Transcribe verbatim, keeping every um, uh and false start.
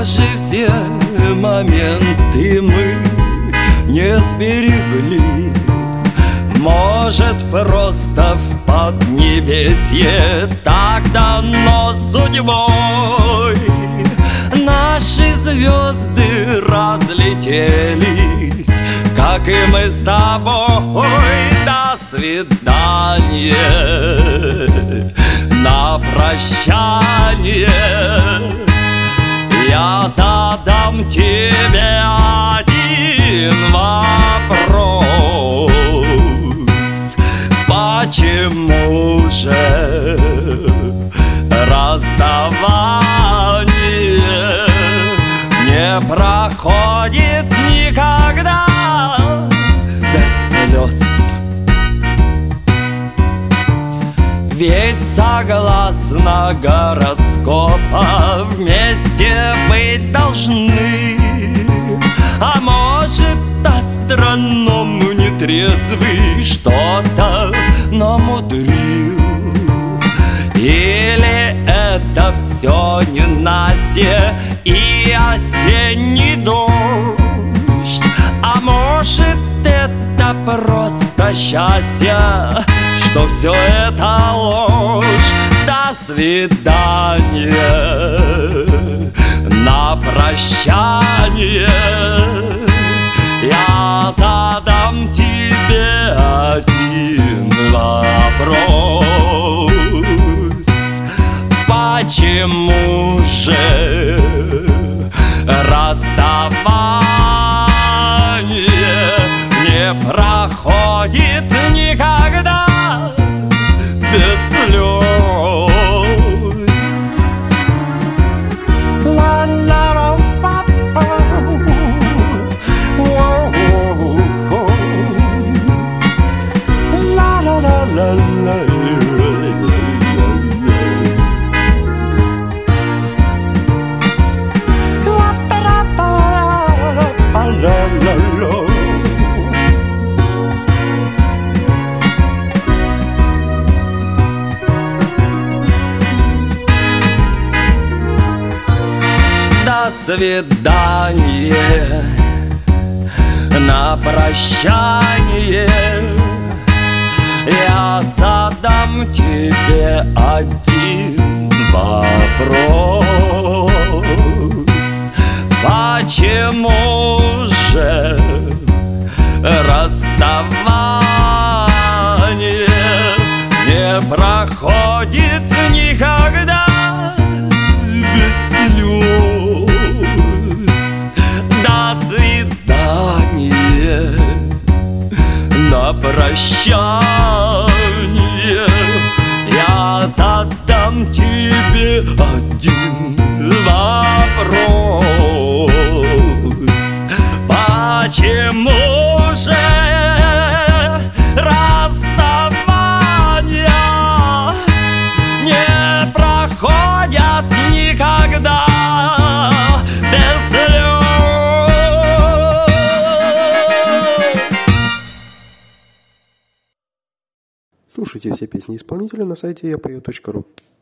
Похожи все моменты мы не сберегли. Может, просто в поднебесье так дано судьбой. Наши звезды разлетелись, как и мы с тобой. До свидания, на прощание я задам тебе один вопрос. Почему же расставание не проходит никогда без слез? Ведь согласно гороскопа вместе быть должны. А может, астроном нетрезвый что-то намудрил? Или это все ненастье и осенний дождь? А может, это просто счастье, что все это ложь? До свидания, на прощание я задам тебе один вопрос. Почему же расставание не проходит никогда без слез? До свидания, на прощание я задам тебе один вопрос. Почему же расставание не проходит никогда без слез? До свидания, на прощание я задам тебе один вопрос. Почему же расставания не проходят никогда без слез? Слушайте все песни исполнителя на сайте я пою точка ру.